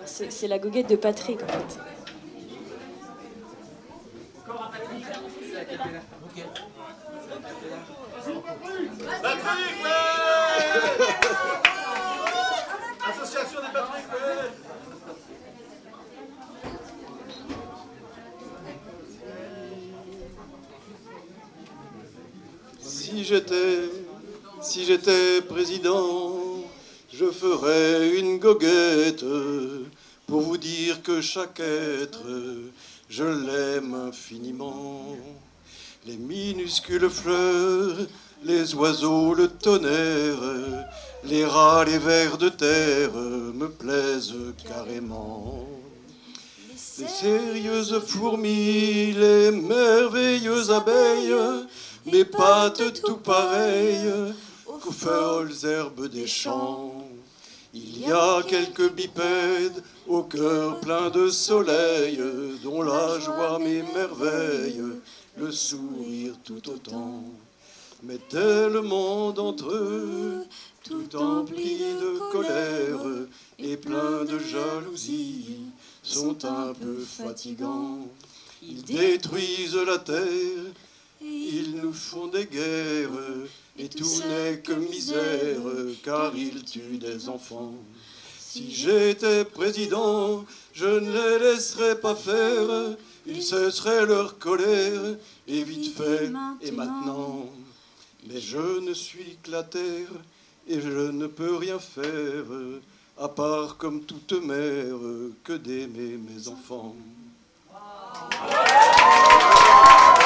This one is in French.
C'est la goguette de Patrick, en fait. Patrick, ouais. Association des Patrick, ouais. Si j'étais président, je ferais une goguette pour vous dire que chaque être, je l'aime infiniment. Les minuscules fleurs, les oiseaux, le tonnerre, les rats, les vers de terre me plaisent carrément. Les sérieuses fourmis, les merveilleuses abeilles, mes pattes tout pareilles qu'aux folles herbes des champs. Il y a quelques bipèdes au cœur plein de soleil, dont la joie m'émerveille, le sourire tout autant. Mais tellement d'entre eux, tout emplis de colère et plein de jalousie, sont un peu fatigants. Ils détruisent la terre, ils nous font des guerres, et tout n'est que misère, car ils tuent des enfants. Si j'étais président, je ne les laisserais pas faire, ils cesseraient leur colère, et vite fait, et maintenant. Mais je ne suis que la terre, et je ne peux rien faire, à part comme toute mère, que d'aimer mes enfants.